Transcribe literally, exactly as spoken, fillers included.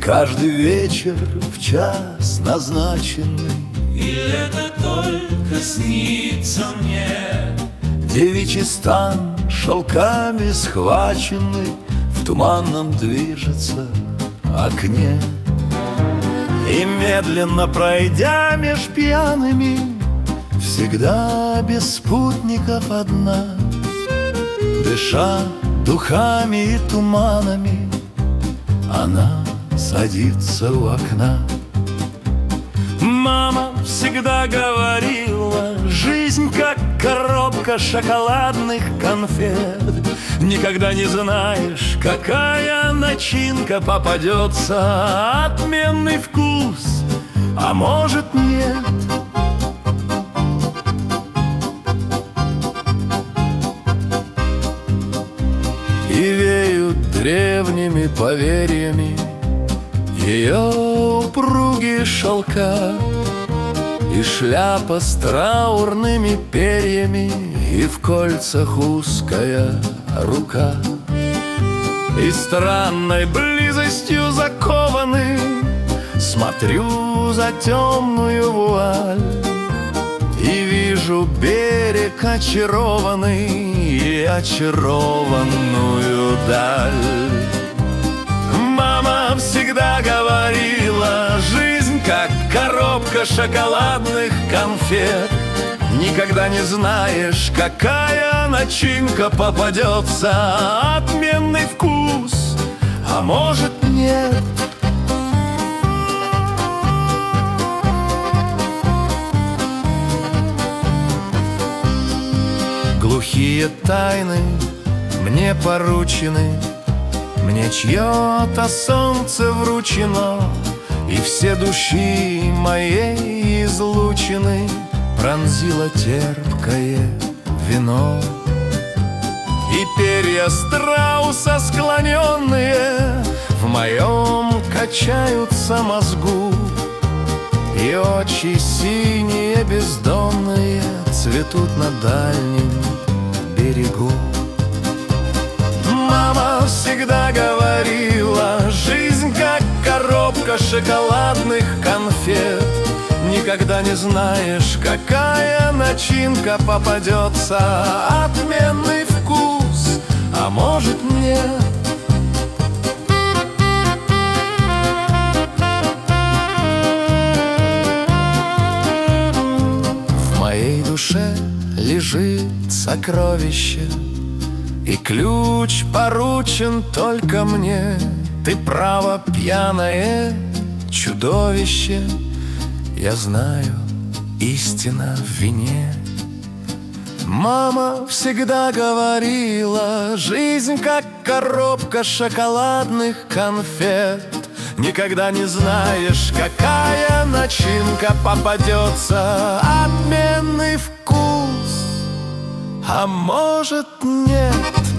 каждый вечер в час назначенный. И это только снится мне. Девичий стан шелками схваченный в туманном движется окне. И медленно пройдя меж пьяными, всегда без спутников одна, дыша духами и туманами, она садится у окна. Мама всегда говорила: жизнь как коробка шоколадных конфет. Никогда не знаешь, какая начинка попадется. Отменный вкус, а может нет. И веют древними поверьями ее упругие шелка, и шляпа с траурными перьями, и в кольцах узкая рука. И странной близостью закованы смотрю за темную вуаль, и вижу берег очарованный и очарованную даль. Мама всегда говорила: жизнь как коробка шоколадных конфет. Никогда не знаешь, какая начинка попадется. Отменный вкус, а может нет. Глухие тайны мне поручены, мне чье-то солнце вручено, и все души моей излучины пронзило терпкое вино. И перья страуса склоненные в моем качаются мозгу, и очи синие бездонные цветут на дальнем берегу. Мама всегда говорила: жизнь как коробка шоколадных конфет. Никогда не знаешь, какая начинка попадется. Отменный вкус, а может нет. В моей душе лежит сокровище, и ключ поручен только мне. Ты право, пьяное чудовище, я знаю, истина в вине. Мама всегда говорила: жизнь как коробка шоколадных конфет. Никогда не знаешь, какая начинка попадется. Отменный вкус, а может нет.